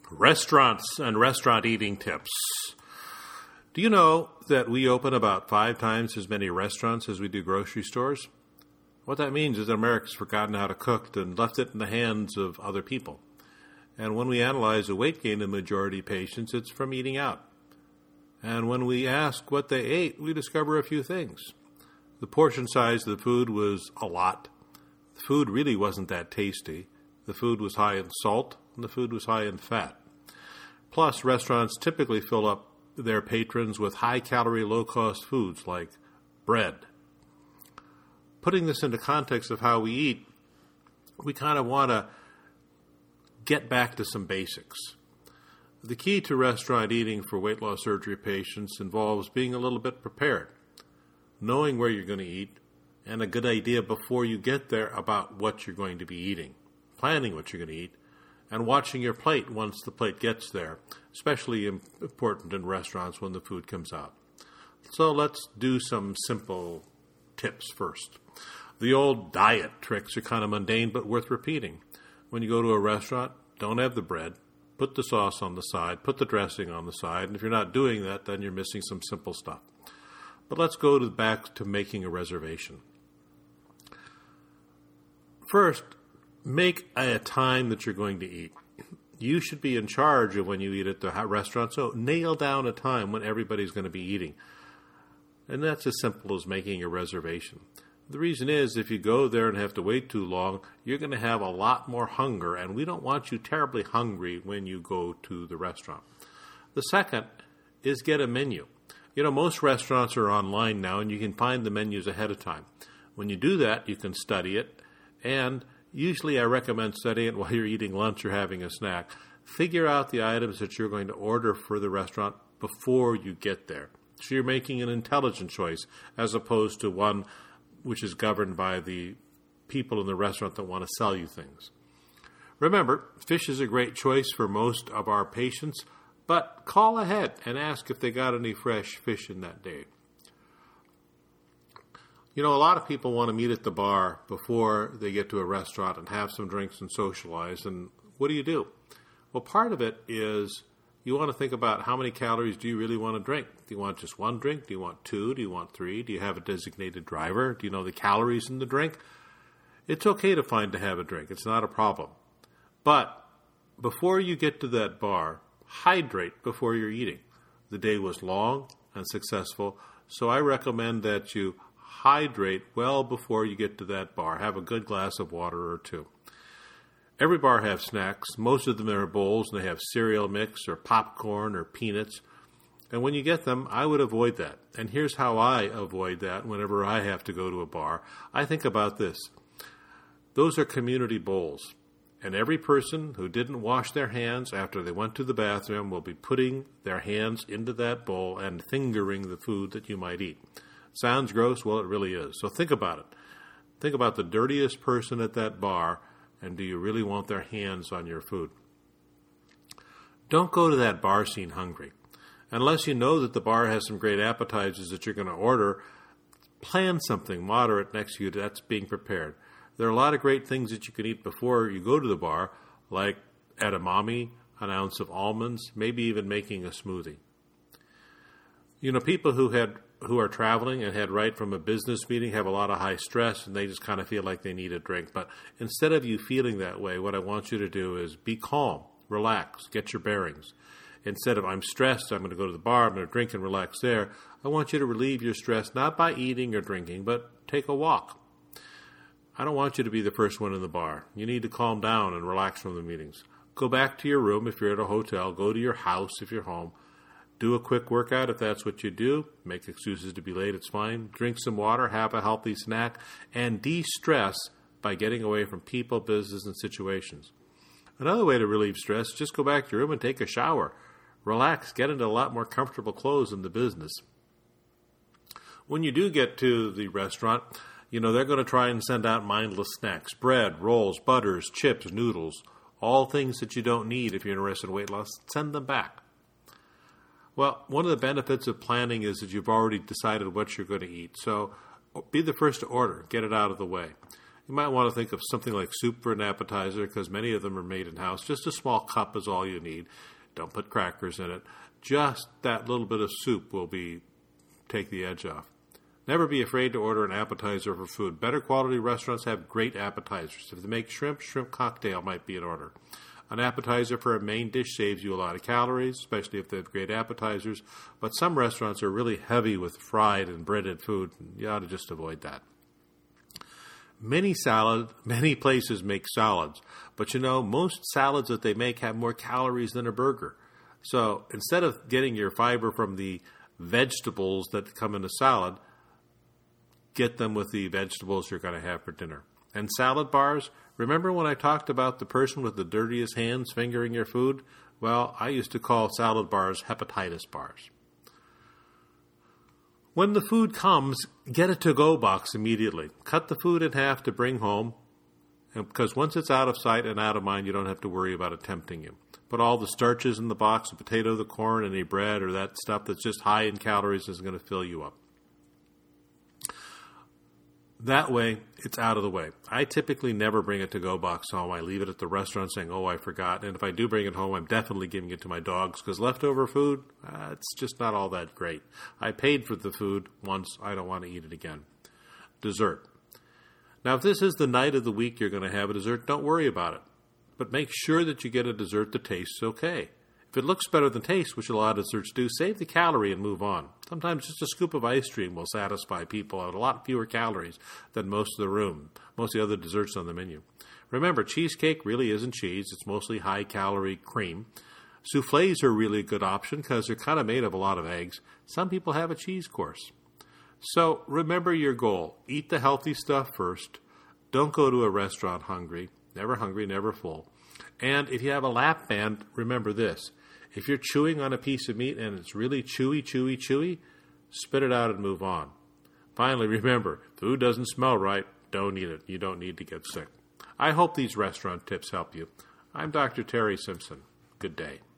Restaurants and restaurant eating tips. Do you know that we open about 5 times as many restaurants as we do grocery stores? What that means is that America's forgotten how to cook and left it in the hands of other people. And when we analyze the weight gain in the majority of patients, it's from eating out. And when we ask what they ate, we discover a few things. The portion size of the food was a lot. The food really wasn't that tasty. The food was high in salt, and the food was high in fat. Plus, restaurants typically fill up their patrons with high-calorie, low-cost foods like bread. Putting this into context of how we eat, we kind of want to get back to some basics. The key to restaurant eating for weight loss surgery patients involves being a little bit prepared, knowing where you're going to eat, and a good idea before you get there about what you're going to be eating, planning what you're going to eat, and watching your plate once the plate gets there, especially important in restaurants when the food comes out. So let's do some simple tips first. The old diet tricks are kind of mundane but worth repeating. When you go to a restaurant, don't have the bread, put the sauce on the side, put the dressing on the side, and if you're not doing that, then you're missing some simple stuff. But let's go back to making a reservation. First, make a time that you're going to eat. You should be in charge of when you eat at the restaurant, so nail down a time when everybody's going to be eating. And that's as simple as making a reservation. The reason is, if you go there and have to wait too long, you're going to have a lot more hunger, and we don't want you terribly hungry when you go to the restaurant. The second is get a menu. You know, most restaurants are online now, and you can find the menus ahead of time. When you do that, you can study it, and usually I recommend studying it while you're eating lunch or having a snack. Figure out the items that you're going to order for the restaurant before you get there. So you're making an intelligent choice as opposed to one which is governed by the people in the restaurant that want to sell you things. Remember, fish is a great choice for most of our patients, but call ahead and ask if they got any fresh fish in that day. You know, a lot of people want to meet at the bar before they get to a restaurant and have some drinks and socialize. And what do? Well, part of it is you want to think about how many calories do you really want to drink. Do you want just one drink? Do you want 2? Do you want 3? Do you have a designated driver? Do you know the calories in the drink? It's okay to have a drink. It's not a problem. But before you get to that bar, hydrate before you're eating. The day was long and successful, so I recommend that you hydrate well before you get to that bar. Have a good glass of water or 2. Every bar has snacks. Most of them are bowls, and they have cereal mix or popcorn or peanuts. And when you get them, I would avoid that. And here's how I avoid that whenever I have to go to a bar. I think about this. Those are community bowls. And every person who didn't wash their hands after they went to the bathroom will be putting their hands into that bowl and fingering the food that you might eat. Sounds gross? Well, it really is. So think about it. Think about the dirtiest person at that bar, and do you really want their hands on your food? Don't go to that bar scene hungry. Unless you know that the bar has some great appetizers that you're going to order, plan something moderate next to you that's being prepared. There are a lot of great things that you can eat before you go to the bar, like edamame, an ounce of almonds, maybe even making a smoothie. You know, people who are traveling and head right from a business meeting have a lot of high stress, and they just kind of feel like they need a drink. But instead of you feeling that way, what I want you to do is be calm, relax, get your bearings. Instead of I'm stressed, I'm going to go to the bar, I'm going to drink and relax there, I want you to relieve your stress not by eating or drinking, but take a walk. I don't want you to be the first one in the bar. You need to calm down and relax from the meetings. Go back to your room if you're at a hotel. Go to your house if you're home. Do a quick workout if that's what you do. Make excuses to be late, it's fine. Drink some water, have a healthy snack, and de-stress by getting away from people, business, and situations. Another way to relieve stress is just go back to your room and take a shower. Relax, get into a lot more comfortable clothes in the business. When you do get to the restaurant, you know, they're going to try and send out mindless snacks. Bread, rolls, butters, chips, noodles, all things that you don't need if you're interested in weight loss. Send them back. Well, one of the benefits of planning is that you've already decided what you're going to eat. So be the first to order. Get it out of the way. You might want to think of something like soup for an appetizer because many of them are made in-house. Just a small cup is all you need. Don't put crackers in it. Just that little bit of soup will take the edge off. Never be afraid to order an appetizer for food. Better quality restaurants have great appetizers. If they make shrimp cocktail might be in order. An appetizer for a main dish saves you a lot of calories, especially if they have great appetizers. But some restaurants are really heavy with fried and breaded food, and you ought to just avoid that. Many places make salads, but most salads that they make have more calories than a burger. So instead of getting your fiber from the vegetables that come in a salad, get them with the vegetables you're going to have for dinner. And salad bars, remember when I talked about the person with the dirtiest hands fingering your food? Well, I used to call salad bars hepatitis bars. When the food comes, get a to-go box immediately. Cut the food in half to bring home, because once it's out of sight and out of mind, you don't have to worry about it tempting you. Put all the starches in the box, the potato, the corn, any bread, or that stuff that's just high in calories is going to fill you up. That way, it's out of the way. I typically never bring a to-go box home. I leave it at the restaurant saying, I forgot. And if I do bring it home, I'm definitely giving it to my dogs because leftover food, it's just not all that great. I paid for the food once. I don't want to eat it again. Dessert. Now, if this is the night of the week you're going to have a dessert, don't worry about it. But make sure that you get a dessert that tastes okay. If it looks better than tastes, which a lot of desserts do, save the calorie and move on. Sometimes just a scoop of ice cream will satisfy people at a lot fewer calories than most of the other desserts on the menu. Remember, cheesecake really isn't cheese. It's mostly high-calorie cream. Soufflés are a really good option because they're kind of made of a lot of eggs. Some people have a cheese course. So remember your goal. Eat the healthy stuff first. Don't go to a restaurant hungry, never full. And if you have a lap band, remember this. If you're chewing on a piece of meat and it's really chewy, spit it out and move on. Finally, remember, food doesn't smell right, don't eat it. You don't need to get sick. I hope these restaurant tips help you. I'm Dr. Terry Simpson. Good day.